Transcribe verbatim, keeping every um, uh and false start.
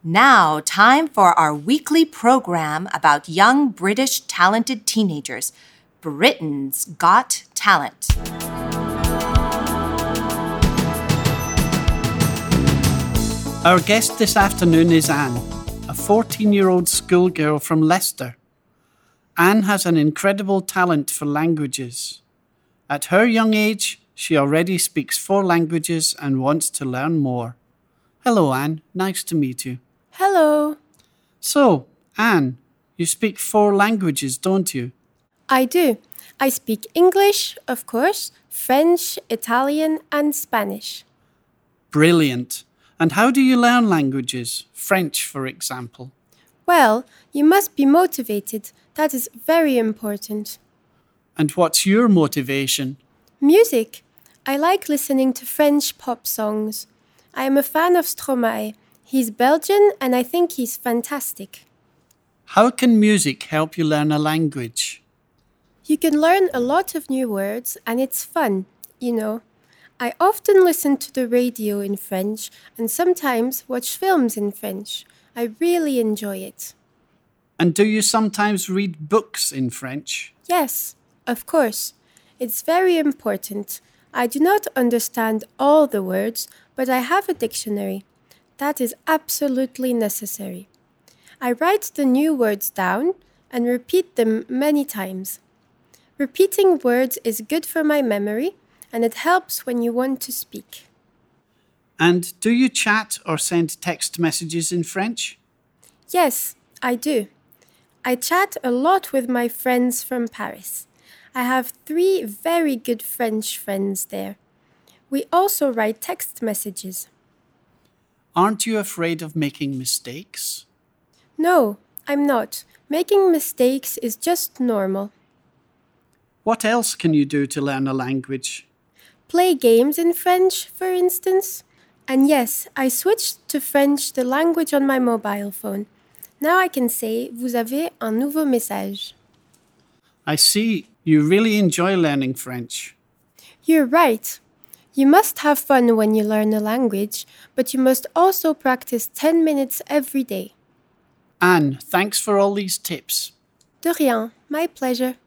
Now, time for our weekly program about young British talented teenagers, Britain's Got Talent. Our guest this afternoon is Anne, a fourteen-year-old schoolgirl from Leicester. Anne has an incredible talent for languages. At her young age, she already speaks four languages and wants to learn more. Hello, Anne. Nice to meet you. Hello. So, Anne, you speak four languages, don't you? I do. I speak English, of course, French, Italian, and Spanish. Brilliant. And how do you learn languages? French, for example. Well, you must be motivated. That is very important. And what's your motivation? Music. I like listening to French pop songs. I am a fan of Stromae. He's Belgian and I think he's fantastic. How can music help you learn a language? You can learn a lot of new words and it's fun, you know. I often listen to the radio in French and sometimes watch films in French. I really enjoy it. And do you sometimes read books in French? Yes, of course. It's very important. I do not understand all the words, but I have a dictionary. That is absolutely necessary. I write the new words down and repeat them many times. Repeating words is good for my memory and it helps when you want to speak. And do you chat or send text messages in French? Yes, I do. I chat a lot with my friends from Paris. I have three very good French friends there. We also write text messages. Aren't you afraid of making mistakes? No, I'm not. Making mistakes is just normal. What else can you do to learn a language? Play games in French, for instance. And yes, I switched to French, the language on my mobile phone. Now I can say, vous avez un nouveau message. I see. You really enjoy learning French. You're right. You must have fun when you learn a language, but you must also practice ten minutes every day. Anne, thanks for all these tips. De rien, my pleasure.